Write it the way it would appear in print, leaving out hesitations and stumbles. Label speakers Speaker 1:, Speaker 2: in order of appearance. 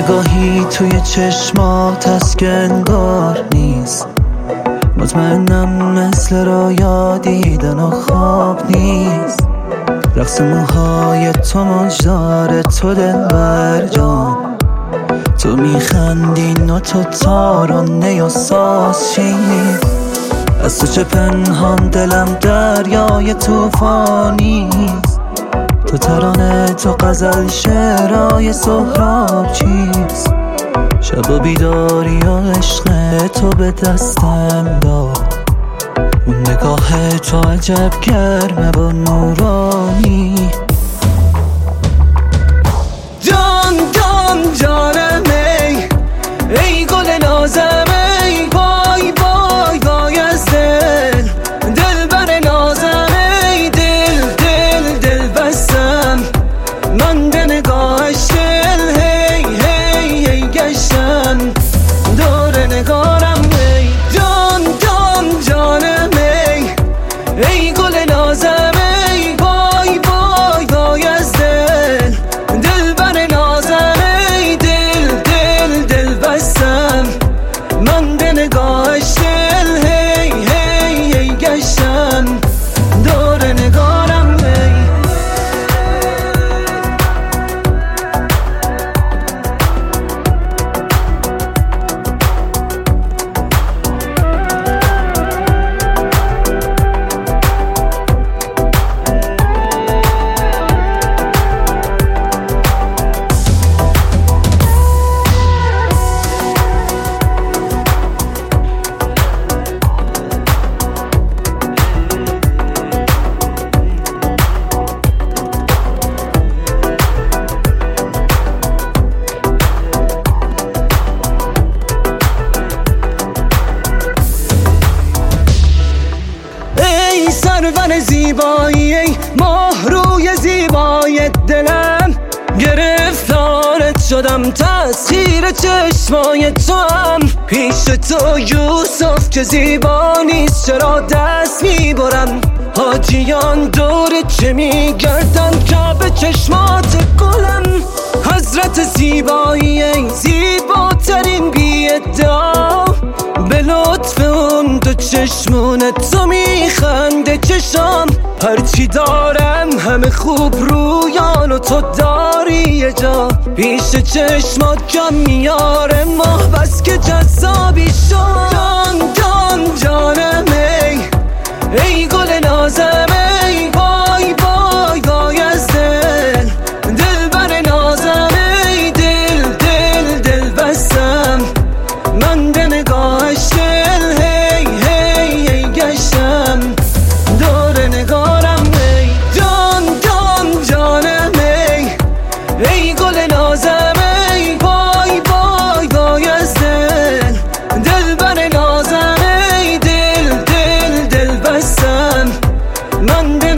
Speaker 1: نگاهی توی چشمات هست که انگار نیست. مطمئنم مثل رویا دیدن و خواب نیست. رقص موهای تو مجدار تو دلبر جان، تو میخندی و تو تارانه و ساز چی؟ از تو چه پنهان دلم دریای توفانی، تو ترانه تو غزل شعرهای سهراب چیست؟ شب و بیداری و عشق تو به دستم داد، اون نگاه تو عجب گرمه و نورانی.
Speaker 2: جان جان جانم ای گل نازم ای وای وای وای از دل دلبر نازم ای دل دل دل بستم من به نگاهش دل هی هی هی گشتم دور نگارم ای جان جان جانم ای گل نازم ای وای وای وای از دل دلبر نازم ای دل دل دل بستم من به نگاهش دل هی هی هی گشتم دور نگارم ای. سرور زیبایی ای ماه روی زیبای دلم، گرفتارت شدم تسخیر چشمای تو هم. پیش تو یوسف که زیبا نیست چرا دست میبرم؟ حاجیان دور چه میگردن که به چشمات گلم. حضرت زیبایی ای زیباترین بی ادعا، به لطف اون دو چشمونت تو میخنده چشام. هرچی دارم همه خوب رویان و تو داری یه جا، پیش چشمات کم میاره ماه بس که جذابی شد. جان جان جانم ای گل نازم ای وای وای وای از دل دلبر نازم ای دل دل دل بستم من به نگاهش دل هی هی هی گشتم دور نگارم ای جان جان جانم ای گل نازم ای وای وای وای از دل دلبر نازم ای دل دل دل بستم من